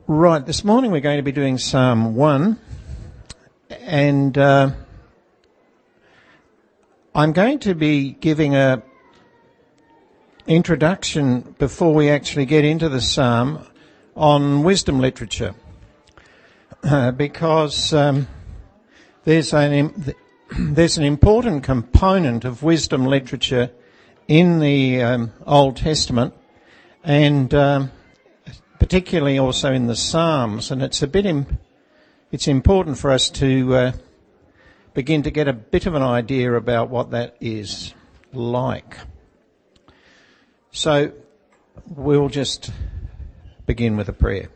Right, this morning we're going to be doing Psalm 1, and I'm going to be giving a introduction before we actually get into the psalm on wisdom literature, because there's an important component of wisdom literature in the Old Testament, and particularly also in the Psalms, and it's important for us to begin to get a bit of an idea about what that is like. So we'll just begin with a prayer.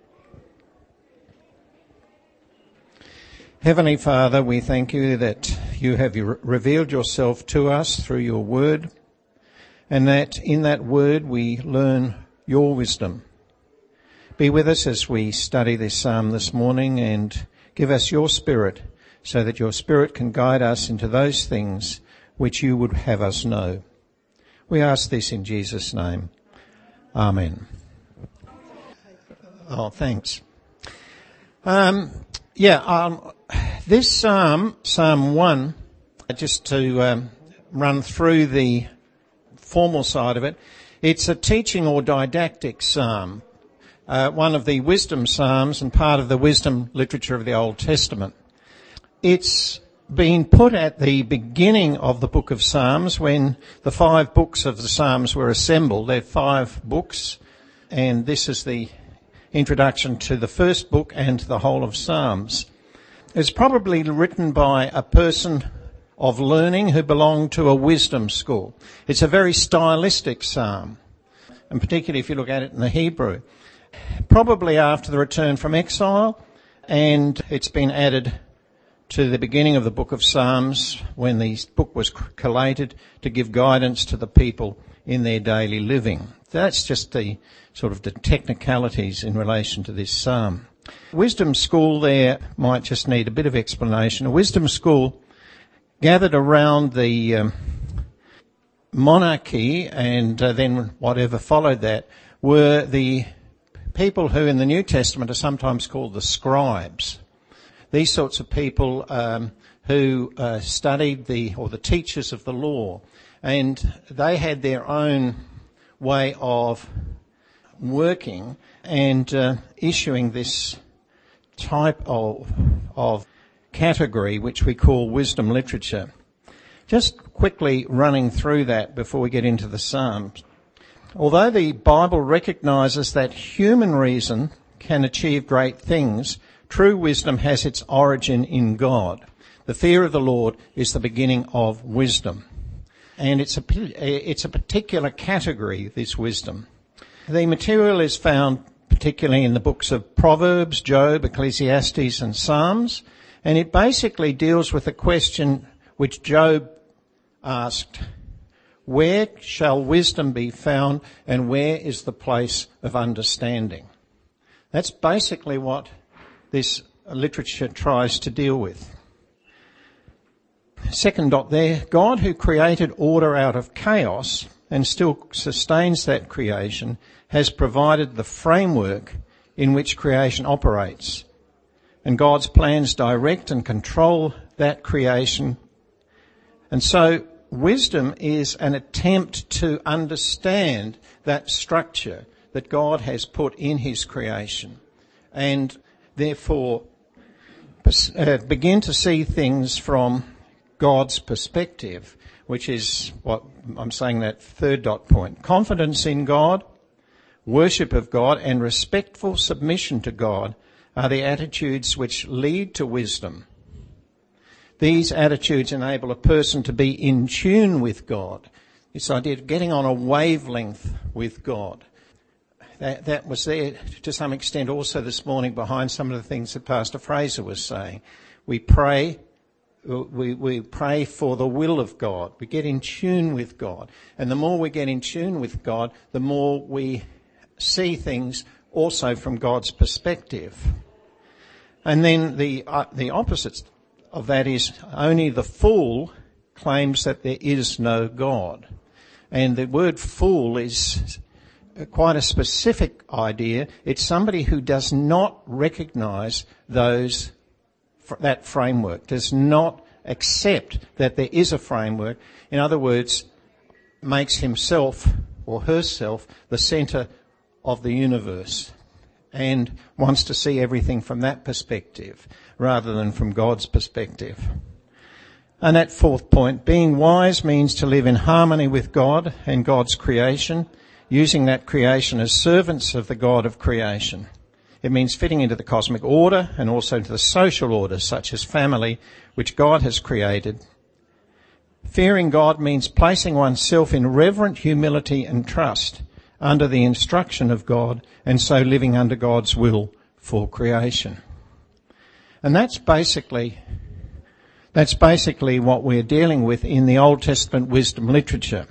Heavenly Father, we thank you that you have revealed yourself to us through your word, and that in that word we learn your wisdom. Be with us as we study this psalm this morning, and give us your Spirit so that your Spirit can guide us into those things which you would have us know. We ask this in Jesus' name. Amen. Oh, thanks. This Psalm 1, just to run through the formal side of it, it's a teaching or didactic psalm. One of the wisdom psalms and part of the wisdom literature of the Old Testament. It's been put at the beginning of the book of Psalms when the 5 books of the Psalms were assembled. They're 5 books, and this is the introduction to the first book and to the whole of Psalms. It's probably written by a person of learning who belonged to a wisdom school. It's a very stylistic psalm, and particularly if you look at it in the Hebrew. Probably after the return from exile, and it's been added to the beginning of the book of Psalms when the book was collated to give guidance to the people in their daily living. That's just the sort of the technicalities in relation to this psalm. Wisdom school there might just need a bit of explanation. A wisdom school gathered around the monarchy, and then whatever followed that were the people who in the New Testament are sometimes called the scribes. These sorts of people who studied the teachers of the law, and they had their own way of working and issuing this type of category which we call wisdom literature. Just quickly running through that before we get into the Psalms. Although the Bible recognises that human reason can achieve great things, true wisdom has its origin in God. The fear of the Lord is the beginning of wisdom. And it's a particular category, this wisdom. The material is found particularly in the books of Proverbs, Job, Ecclesiastes and Psalms, and it basically deals with the question which Job asked: where shall wisdom be found, and where is the place of understanding? That's basically what this literature tries to deal with. Second dot there, God who created order out of chaos and still sustains that creation has provided the framework in which creation operates. And God's plans direct and control that creation. And so wisdom is an attempt to understand that structure that God has put in his creation, and therefore begin to see things from God's perspective, which is what I'm saying, that third dot point. Confidence in God, worship of God, and respectful submission to God are the attitudes which lead to wisdom. These attitudes enable a person to be in tune with God. This idea of getting on a wavelength with God. That was there to some extent also this morning behind some of the things that Pastor Fraser was saying. We pray for the will of God. We get in tune with God. And the more we get in tune with God, the more we see things also from God's perspective. And then the opposite of that is only the fool claims that there is no God. And the word fool is quite a specific idea. It's somebody who does not recognise that framework, does not accept that there is a framework. In other words, makes himself or herself the centre of the universe and wants to see everything from that perspective rather than from God's perspective. And that fourth point, being wise means to live in harmony with God and God's creation, using that creation as servants of the God of creation. It means fitting into the cosmic order and also into the social order, such as family, which God has created. Fearing God means placing oneself in reverent humility and trust under the instruction of God, and so living under God's will for creation. And that's basically what we're dealing with in the Old Testament wisdom literature.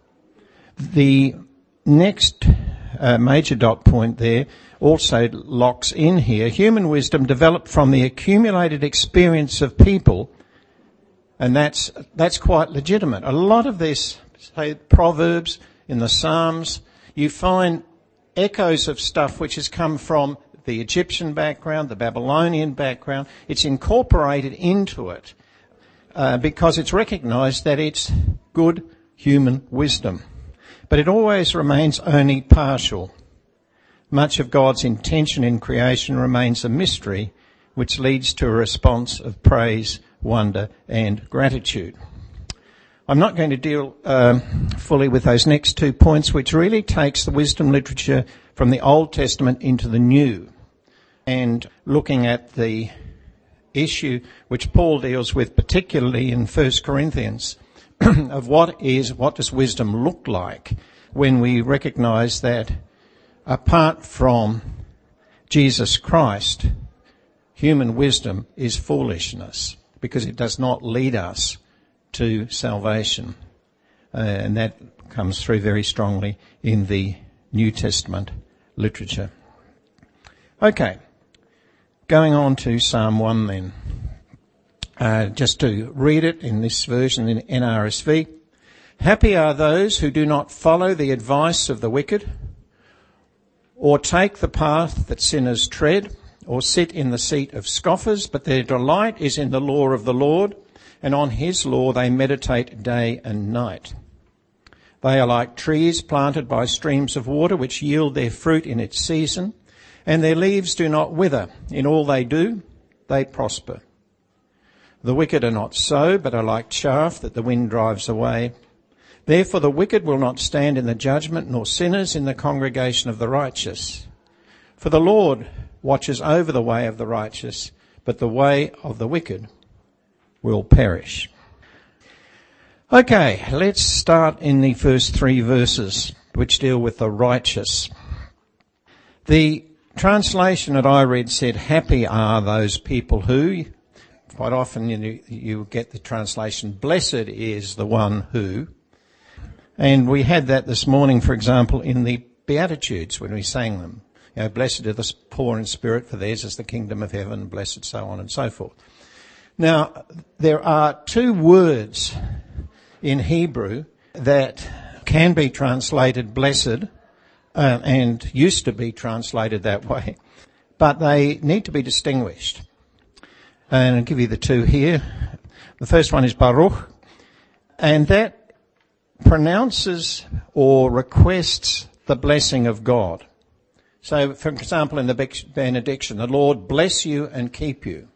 The next major dot point there also locks in here. Human wisdom developed from the accumulated experience of people, and that's quite legitimate. A lot of this, say, Proverbs, in the Psalms, you find echoes of stuff which has come from the Egyptian background, the Babylonian background. It's incorporated into it because it's recognised that it's good human wisdom. But it always remains only partial. Much of God's intention in creation remains a mystery, which leads to a response of praise, wonder and gratitude. I'm not going to deal fully with those next 2 points, which really takes the wisdom literature from the Old Testament into the New, and looking at the issue which Paul deals with particularly in 1 Corinthians of what does wisdom look like when we recognise that apart from Jesus Christ, human wisdom is foolishness because it does not lead us to salvation. And that comes through very strongly in the New Testament literature. Okay, going on to Psalm 1 then. Just to read it in this version in NRSV. Happy are those who do not follow the advice of the wicked, or take the path that sinners tread, or sit in the seat of scoffers, but their delight is in the law of the Lord, and on his law they meditate day and night. They are like trees planted by streams of water, which yield their fruit in its season, and their leaves do not wither. In all they do, they prosper. The wicked are not so, but are like chaff that the wind drives away. Therefore the wicked will not stand in the judgment, nor sinners in the congregation of the righteous. For the Lord watches over the way of the righteous, but the way of the wicked will perish. Okay, let's start in the first 3 verses, which deal with the righteous. The translation that I read said, happy are those people who. Quite often you get the translation, blessed is the one who. And we had that this morning, for example, in the Beatitudes when we sang them. You know, blessed are the poor in spirit, for theirs is the kingdom of heaven, blessed, so on and so forth. Now, there are 2 words in Hebrew that can be translated blessed, and used to be translated that way, but they need to be distinguished. And I'll give you the 2 here. The first one is Baruch, and that pronounces or requests the blessing of God. So, for example, in the benediction, the Lord bless you and keep you.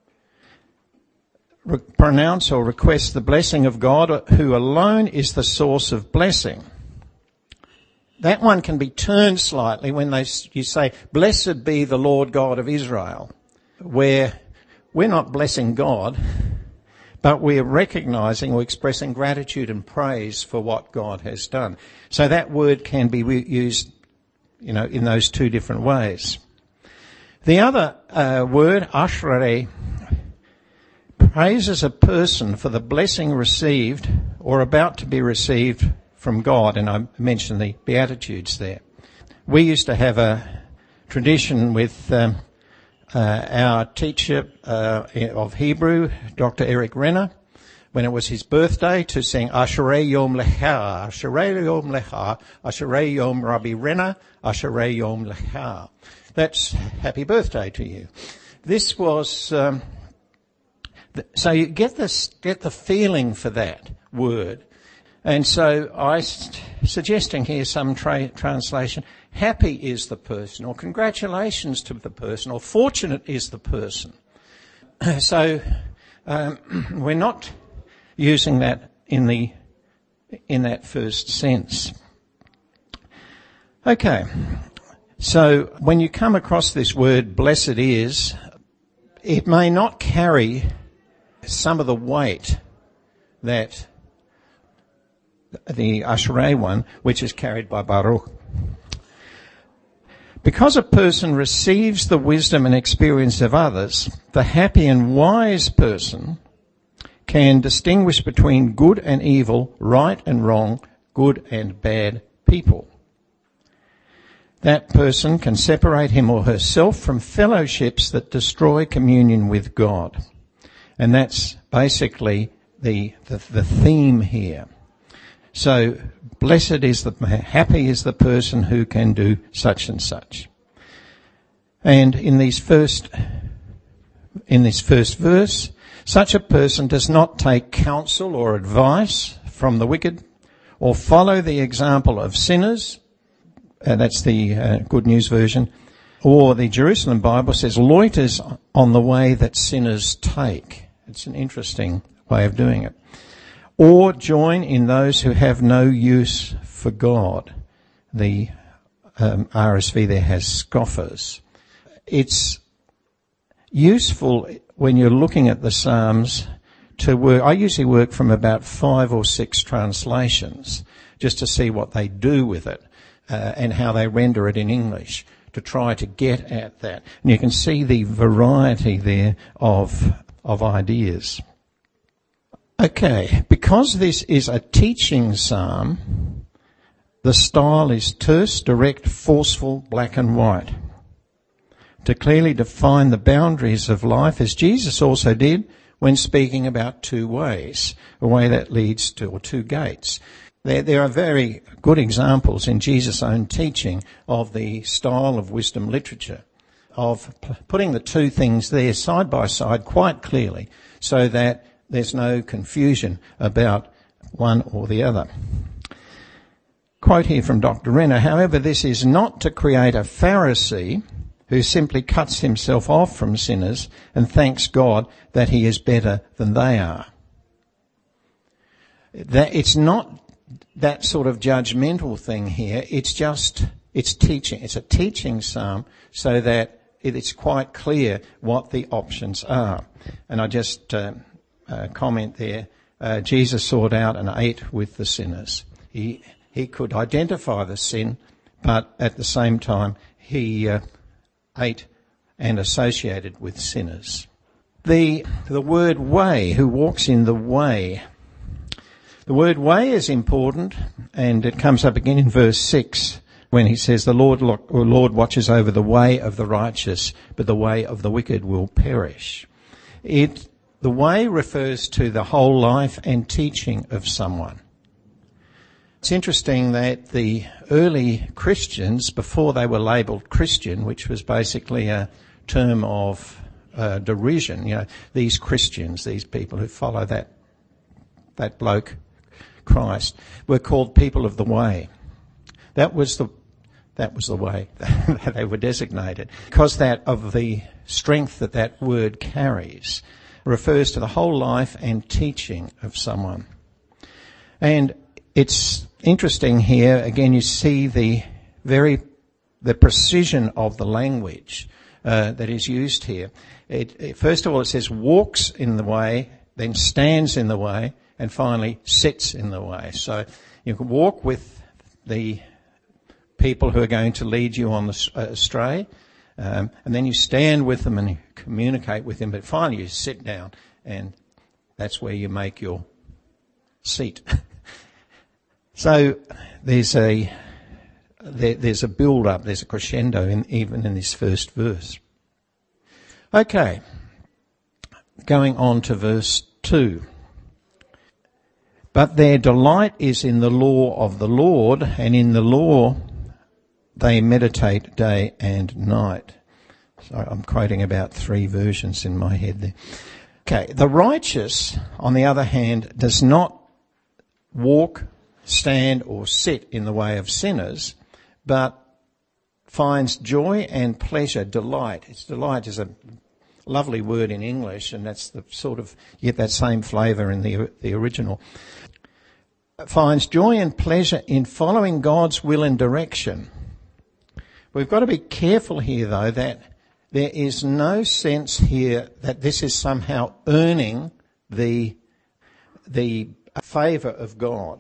Pronounce or request the blessing of God, who alone is the source of blessing. That one can be turned slightly when you say, blessed be the Lord God of Israel, where we're not blessing God, but we're recognising or expressing gratitude and praise for what God has done. So that word can be used, in those 2 different ways. The other word, ashrei, praises a person for the blessing received or about to be received from God, and I mentioned the Beatitudes there. We used to have a tradition with our teacher of Hebrew, Dr. Eric Renner, when it was his birthday, to sing Asherei Yom Lecha, Asherei Yom Lecha, Asherei Yom Rabbi Rena, Asherei Yom Lecha. That's happy birthday to you. This was, so you get the feeling for that word. And so I'm suggesting here some translation, happy is the person, or congratulations to the person, or fortunate is the person. So we're not using that in that first sense. Okay, so when you come across this word, blessed is, it may not carry some of the weight that the Asherei one, which is carried by Baruch. Because a person receives the wisdom and experience of others, the happy and wise person can distinguish between good and evil, right and wrong, good and bad people. That person can separate him or herself from fellowships that destroy communion with God. And that's basically the theme here. So, happy is the person who can do such and such. And in this first verse, such a person does not take counsel or advice from the wicked, or follow the example of sinners. That's the Good News version. Or the Jerusalem Bible says, loiters on the way that sinners take. It's an interesting way of doing it. Or join in those who have no use for God. The RSV there has scoffers. It's useful when you're looking at the Psalms to work. I usually work from about 5 or 6 translations just to see what they do with it and how they render it in English, to try to get at that. And you can see the variety there of ideas. Okay, because this is a teaching psalm, the style is terse, direct, forceful, black and white, to clearly define the boundaries of life, as Jesus also did when speaking about 2 ways, a way that leads to, or 2 gates. There are very good examples in Jesus' own teaching of the style of wisdom literature, of putting the 2 things there side by side quite clearly, so that there's no confusion about one or the other. Quote here from Dr. Renner, however, this is not to create a Pharisee who simply cuts himself off from sinners and thanks God that he is better than they are. It's not that sort of judgmental thing here. It's teaching. It's a teaching psalm so that it's quite clear what the options are. And I just comment there, Jesus sought out and ate with the sinners. He could identify the sin, but at the same time he ate and associated with sinners. The word way, who walks in the way. The word way is important, and it comes up again in verse 6 when he says, the Lord watches over the way of the righteous, but the way of the wicked will perish. The way refers to the whole life and teaching of someone. It's interesting that the early Christians, before they were labelled Christian, which was basically a term of derision, these Christians, these people who follow that bloke, Christ, were called people of the way. That was the way that they were designated, because of the strength that word carries. Refers to the whole life and teaching of someone. And it's interesting here, again, you see the precision of the language that is used here. First of all, it says walks in the way, then stands in the way, and finally sits in the way. So you can walk with the people who are going to lead you on the astray, and then you stand with them and you communicate with them, but finally you sit down, and that's where you make your seat. So there's a build-up, there's a crescendo even in this first verse. Okay, going on to verse 2. But their delight is in the law of the Lord, and in the law they meditate day and night. So I'm quoting about 3 versions in my head there. Okay, the righteous, on the other hand, does not walk, stand or sit in the way of sinners, but finds joy and pleasure, delight. Delight is a lovely word in English, and that's the sort of, you get that same flavour in the original. Finds joy and pleasure in following God's will and direction. We've got to be careful here, though, that there is no sense here that this is somehow earning the favour of God.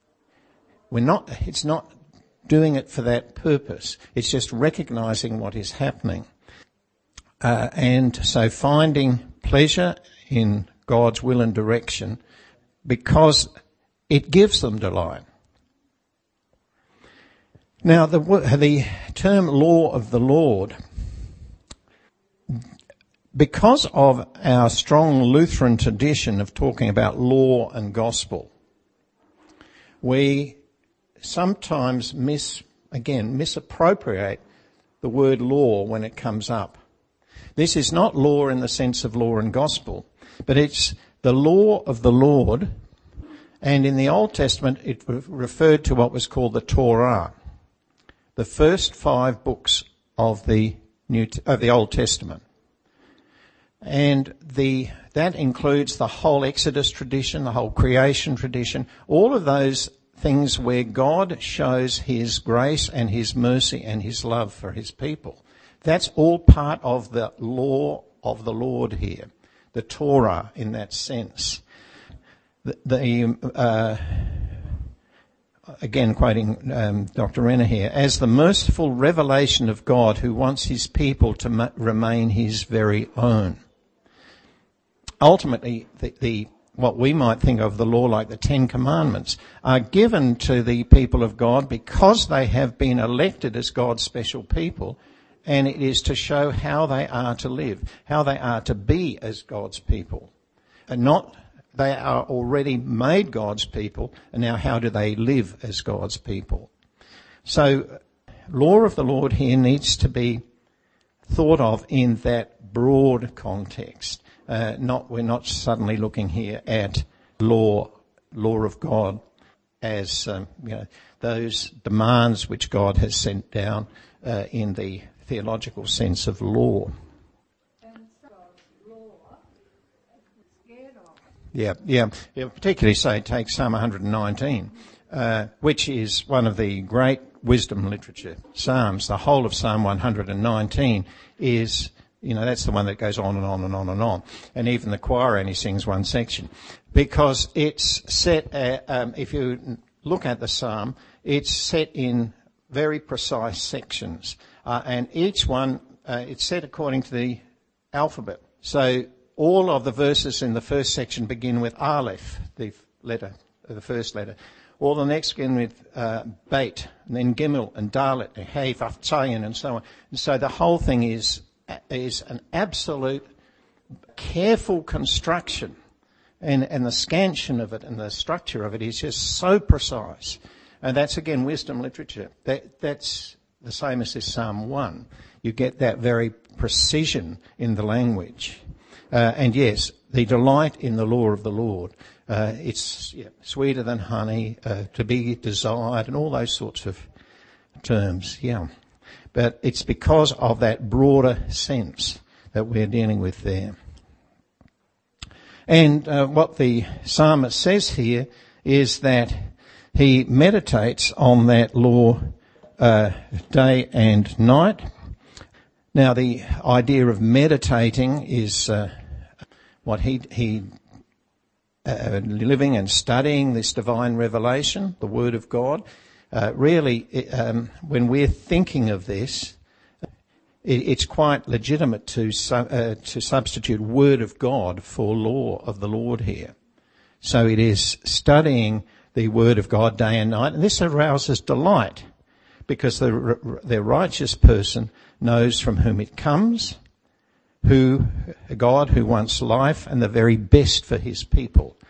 It's not doing it for that purpose. It's just recognising what is happening. And so finding pleasure in God's will and direction because it gives them delight. Now, the term law of the Lord, because of our strong Lutheran tradition of talking about law and gospel, we sometimes misappropriate the word law when it comes up. This is not law in the sense of law and gospel, but it's the law of the Lord, and in the Old Testament it referred to what was called the Torah, the first 5 books of the Old Testament. And that includes the whole Exodus tradition, the whole creation tradition, all of those things where God shows his grace and his mercy and his love for his people. That's all part of the law of the Lord here, the Torah in that sense. Again quoting Dr. Renner here, as the merciful revelation of God who wants his people to remain his very own. Ultimately, what we might think of the law like the 10 Commandments are given to the people of God because they have been elected as God's special people, and it is to show how they are to live, how they are to be as God's people. And not they are already made God's people, and now how do they live as God's people? So, law of the Lord here needs to be thought of in that broad context. We're not suddenly looking here at law of God as those demands which God has sent down in the theological sense of law. Yeah. Particularly say take Psalm 119, which is one of the great wisdom literature psalms. The whole of Psalm 119 is, that's the one that goes on and on and on and on. And even the choir only sings one section. Because it's set, if you look at the psalm, it's set in very precise sections. And each one, it's set according to the alphabet. So all of the verses in the first section begin with Aleph, the first letter. All the next begin with Beit, and then Gimel, and Dalet, and Hey, Vav, Tzayin, and so on. And so the whole thing is an absolute careful construction, and the scansion of it and the structure of it is just so precise. And that's again wisdom literature. That's the same as this Psalm 1. You get that very precision in the language. And yes, the delight in the law of the Lord. It's sweeter than honey, to be desired, and all those sorts of terms. Yeah. But it's because of that broader sense that we're dealing with there. And what the psalmist says here is that he meditates on that law day and night. Now, the idea of meditating is what he living and studying this divine revelation, the Word of God. Really, when we're thinking of this, it's quite legitimate to substitute Word of God for law of the Lord here. So it is studying the Word of God day and night, and this arouses delight because the righteous person knows from whom it comes, a God who wants life and the very best for his people.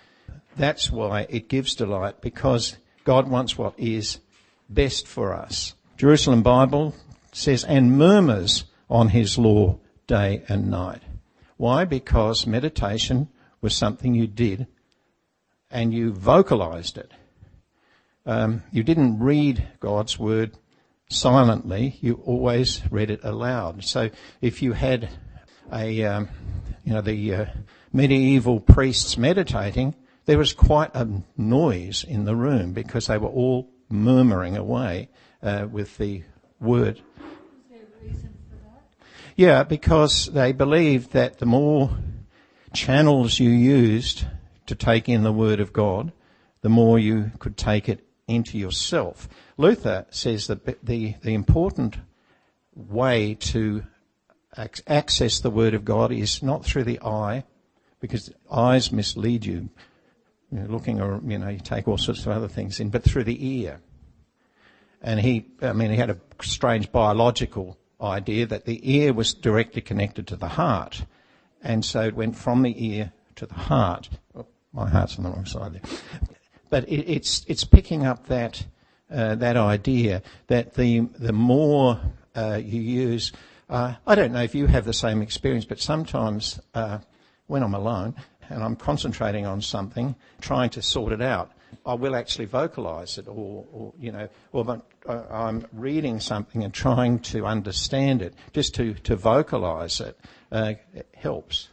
That's why it gives delight, because God wants what is best for us. Jerusalem Bible says, and murmurs on his law day and night. Why? Because meditation was something you did and you vocalized it. You didn't read God's word silently, you always read it aloud. So if you had the medieval priests meditating, there was quite a noise in the room because they were all murmuring away with the word. Is there a reason for that? Yeah, because they believed that the more channels you used to take in the word of God, the more you could take it into yourself. Luther says that the important way to access the word of God is not through the eye, because eyes mislead you. You take all sorts of other things in, but through the ear. And he had a strange biological idea that the ear was directly connected to the heart. And so it went from the ear to the heart. Oh, my heart's on the wrong side there. But it's picking up that idea that the more you use, I don't know if you have the same experience, but sometimes when I'm alone and I'm concentrating on something, trying to sort it out, I will actually vocalize it, or I'm reading something and trying to understand it. Just to vocalize it helps.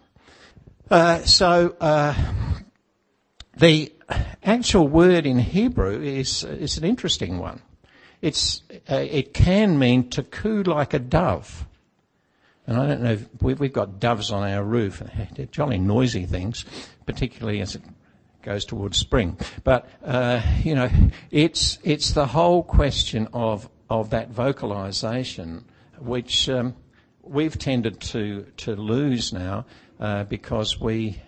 The actual word in Hebrew is an interesting one. It can mean to coo like a dove. And I don't know, we've got doves on our roof. They're jolly noisy things, particularly as it goes towards spring. But, it's the whole question of that vocalization, which we've tended to lose now because we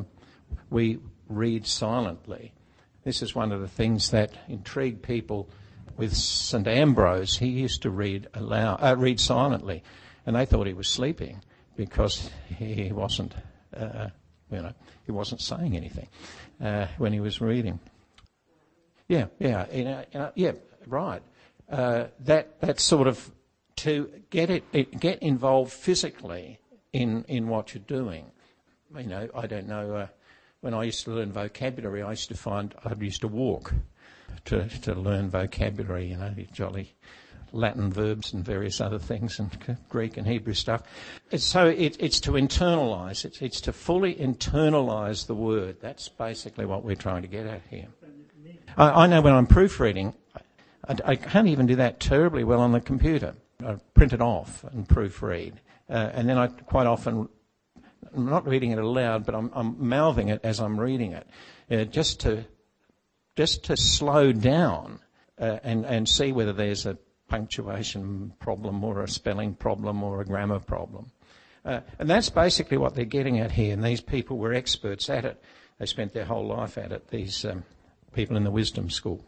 read silently. This is one of the things that intrigued people with St. Ambrose. He used to read silently, and they thought he was sleeping because he wasn't, he wasn't saying anything when he was reading. Yeah, right. That's sort of to get involved physically in what you're doing. I don't know. When I used to learn vocabulary, I used to walk to learn vocabulary, jolly Latin verbs and various other things and Greek and Hebrew stuff. So it's to internalise. It's to fully internalise the word. That's basically what we're trying to get at here. I know when I'm proofreading, I can't even do that terribly well on the computer. I print it off and proofread. And then I quite often, I'm not reading it aloud, but I'm mouthing it as I'm reading it, just to slow down and see whether there's a punctuation problem or a spelling problem or a grammar problem. And that's basically what they're getting at here. And these people were experts at it. They spent their whole life at it, these people in the wisdom school.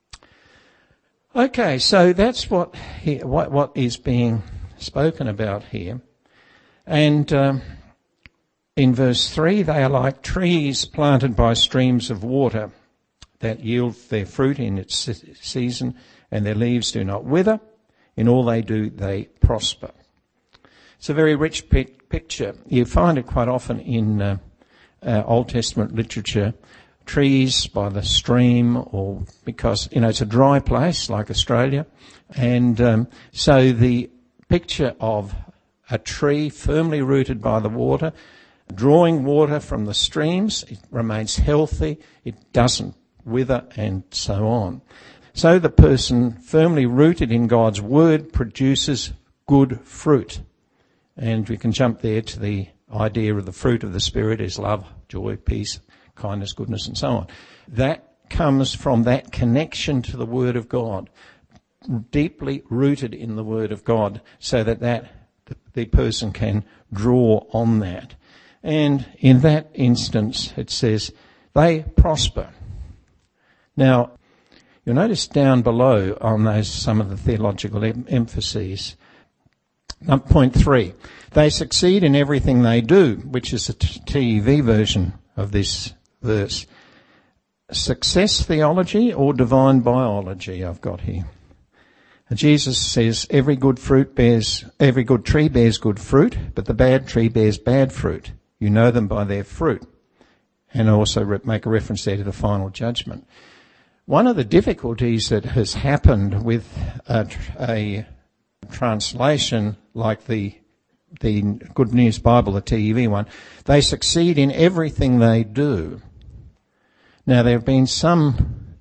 Okay, so that's what is being spoken about here. And in verse 3, they are like trees planted by streams of water that yield their fruit in its season, and their leaves do not wither. In all they do, they prosper. It's a very rich picture. You find it quite often in Old Testament literature. Trees by the stream, or because, it's a dry place like Australia. And so the picture of a tree firmly rooted by the water, drawing water from the streams, it remains healthy, it doesn't wither, and so on. So the person firmly rooted in God's word produces good fruit. And we can jump there to the idea of the fruit of the Spirit is love, joy, peace, kindness, goodness, and so on. That comes from that connection to the Word of God, deeply rooted in the Word of God, so that the person can draw on that. And in that instance, it says, they prosper. Now, you'll notice down below on those some of the theological emphases. Point 3, they succeed in everything they do, which is the TEV version of this verse. success theology or divine biology I've got here. And Jesus says every good tree bears good fruit, but the bad tree bears bad fruit. You know them by their fruit. And also make a reference there to the final judgment. One of the difficulties that has happened with a translation like the Good News Bible, the TEV one, they succeed in everything they do. Now, there have been some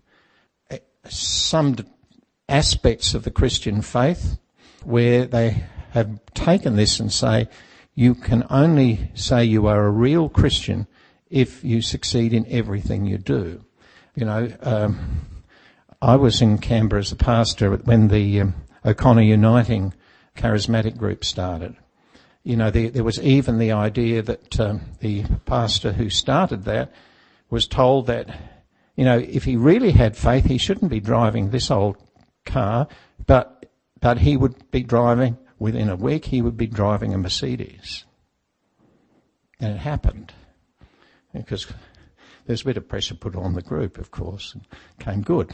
aspects of the Christian faith where they have taken this and say, you can only say you are a real Christian if you succeed in everything you do. You know, I was in Canberra as a pastor when the O'Connor Uniting charismatic group started. You know, there was even the idea that the pastor who started that was told that, you know, if he really had faith, he shouldn't be driving this old car, but he would be driving, within a week, he would be driving a Mercedes. And it happened. Because there's a bit of pressure put on the group, of course, and came good.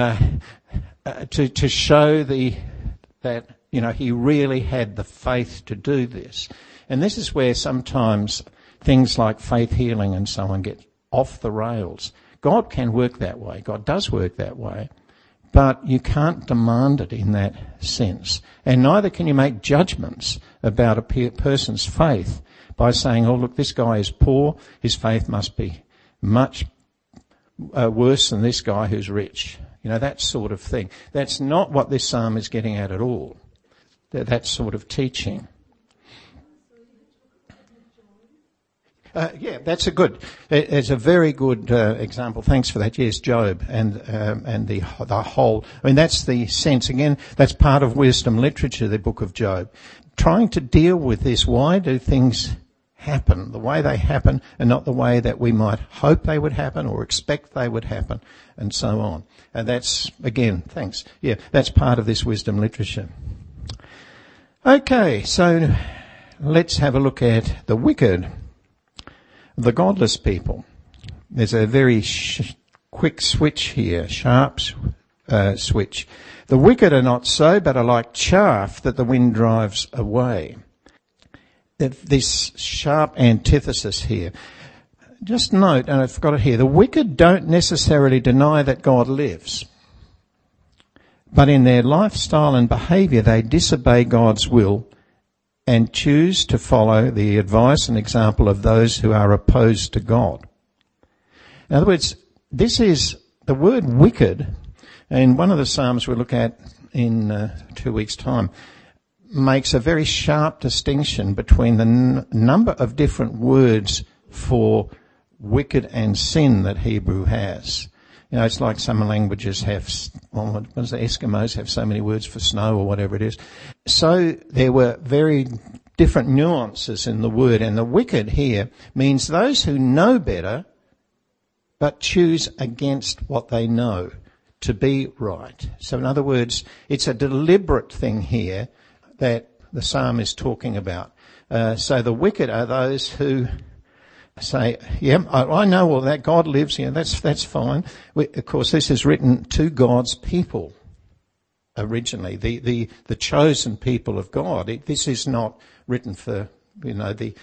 To show that, you know, he really had the faith to do this. And this is where sometimes things like faith healing and so on get off the rails. God can work that way. God does work that way. But you can't demand it in that sense. And neither can you make judgments about a person's faith by saying, oh, look, this guy is poor, his faith must be much worse than this guy who's rich. You know, that sort of thing. That's not what this psalm is getting at all, that sort of teaching. Yeah, that's it's a very good example. Thanks for that. Yes, Job and the whole. I mean, that's the sense. Again, that's part of wisdom literature, the book of Job. Trying to deal with this. Why do things happen the way they happen and not the way that we might hope they would happen or expect they would happen, and so on. And that's, again, thanks. Yeah, that's part of this wisdom literature. Okay, so let's have a look at the wicked. The godless people. There's a very quick switch here, sharp switch. The wicked are not so, but are like chaff that the wind drives away. This sharp antithesis here. Just note, and I've got it here, the wicked don't necessarily deny that God lives. But in their lifestyle and behaviour, they disobey God's will and choose to follow the advice and example of those who are opposed to God. In other words, this is the word wicked, and one of the Psalms we'll look at in 2 weeks' time, makes a very sharp distinction between the number of different words for wicked and sin that Hebrew has. You know, it's like some languages have, the Eskimos have so many words for snow or whatever it is. So there were very different nuances in the word, and the wicked here means those who know better but choose against what they know to be right. So in other words, it's a deliberate thing here that the psalm is talking about. So the wicked are those who say, yeah, I know all that. God lives here. That's fine. Of course, this is written to God's people originally, the chosen people of God. This is not written for, you know, the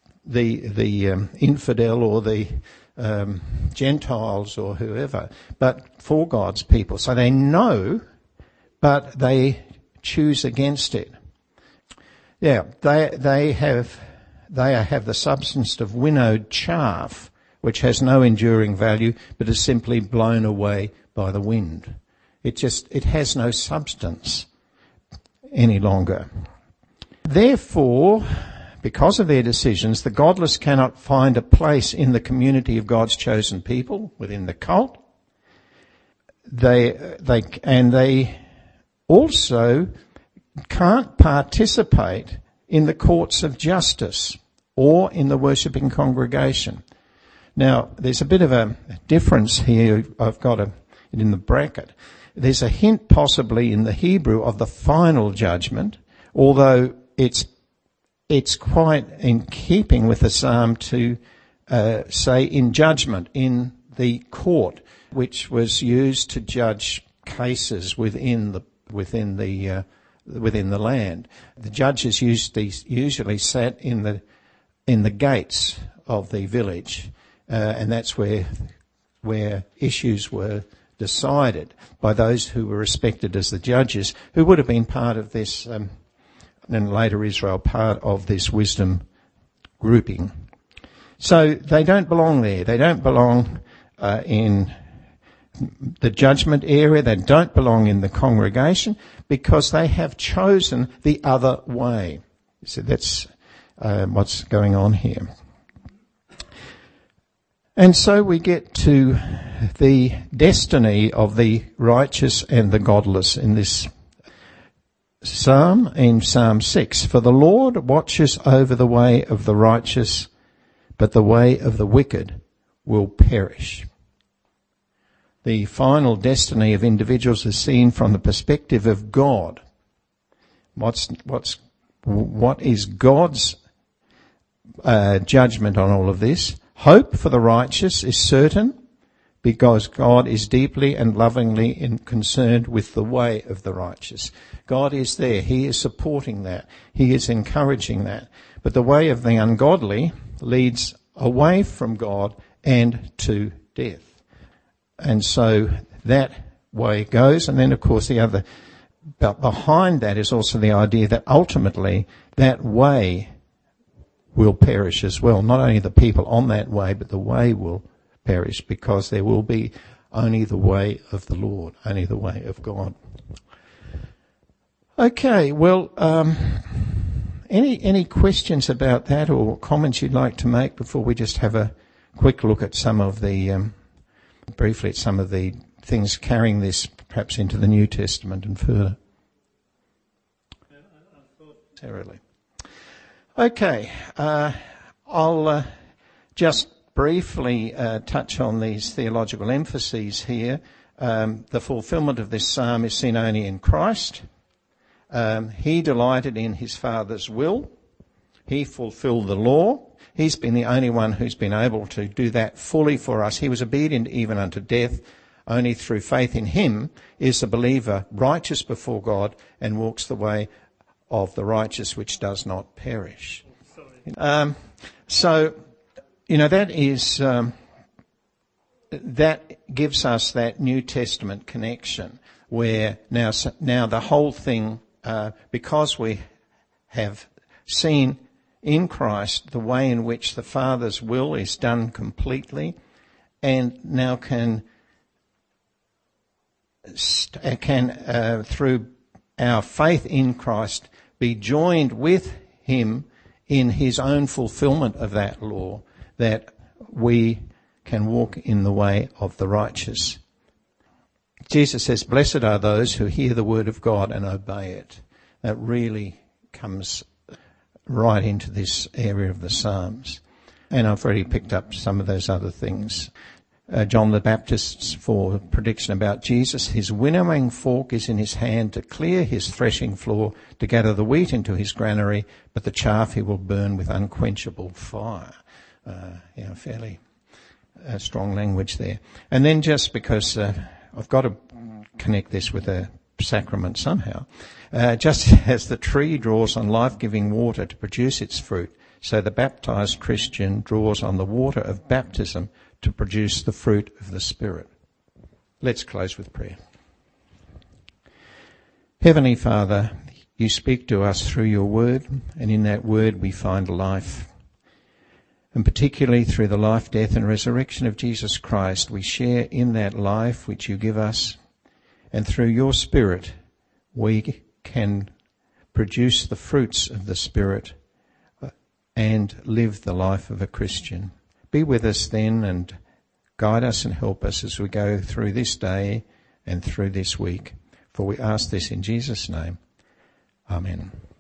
infidel or the Gentiles or whoever, but for God's people. So they know, but they choose against it. Yeah, they have the substance of winnowed chaff, which has no enduring value, but is simply blown away by the wind. It has no substance any longer. Therefore, because of their decisions, the godless cannot find a place in the community of God's chosen people, within the cult. They also can't participate in the courts of justice or in the worshipping congregation. Now, there's a bit of a difference here. I've got it in the bracket. There's a hint possibly in the Hebrew of the final judgment, although it's quite in keeping with the psalm to say in judgment, in the court which was used to judge cases within the land. The judges usually sat in the gates of the village, and that's where issues were decided by those who were respected as the judges, who would have been part of this, and later Israel, part of this wisdom grouping. So they don't belong there. They don't belong in the judgment area. They don't belong in the congregation because they have chosen the other way. So that's what's going on here. And so we get to the destiny of the righteous and the godless in this psalm, in Psalm 6. For the Lord watches over the way of the righteous, but the way of the wicked will perish. The final destiny of individuals is seen from the perspective of God. What is God's judgment on all of this? Hope for the righteous is certain because God is deeply and lovingly concerned with the way of the righteous. God is there. He is supporting that. He is encouraging that. But the way of the ungodly leads away from God and to death. And so that way goes. And then, of course, but behind that is also the idea that ultimately that way will perish as well. Not only the people on that way, but the way will perish because there will be only the way of the Lord, only the way of God. Okay, well, any questions about that or comments you'd like to make before we just have a quick look at some of the, briefly at some of the things carrying this perhaps into the New Testament and further? Necessarily. Okay, I'll just briefly touch on these theological emphases here. The fulfillment of this psalm is seen only in Christ. He delighted in his Father's will. He fulfilled the law. He's been the only one who's been able to do that fully for us. He was obedient even unto death. Only through faith in him is the believer righteous before God and walks the way of the righteous which does not perish. So, that is, that gives us that New Testament connection where now the whole thing, because we have seen in Christ the way in which the Father's will is done completely and now can through our faith in Christ be joined with him in his own fulfillment of that law, that we can walk in the way of the righteous. Jesus says, blessed are those who hear the word of God and obey it. That really comes right into this area of the Psalms. And I've already picked up some of those other things. John the Baptist's prediction about Jesus. His winnowing fork is in his hand to clear his threshing floor, to gather the wheat into his granary, but the chaff he will burn with unquenchable fire. Fairly strong language there. And then just because I've got to connect this with a sacrament somehow, just as the tree draws on life-giving water to produce its fruit, so the baptized Christian draws on the water of baptism to produce the fruit of the Spirit. Let's close with prayer. Heavenly Father, you speak to us through your word, and in that word we find life. And particularly through the life, death and resurrection of Jesus Christ, we share in that life which you give us. And through your Spirit, we can produce the fruits of the Spirit and live the life of a Christian. Be with us then and guide us and help us as we go through this day and through this week. For we ask this in Jesus' name. Amen.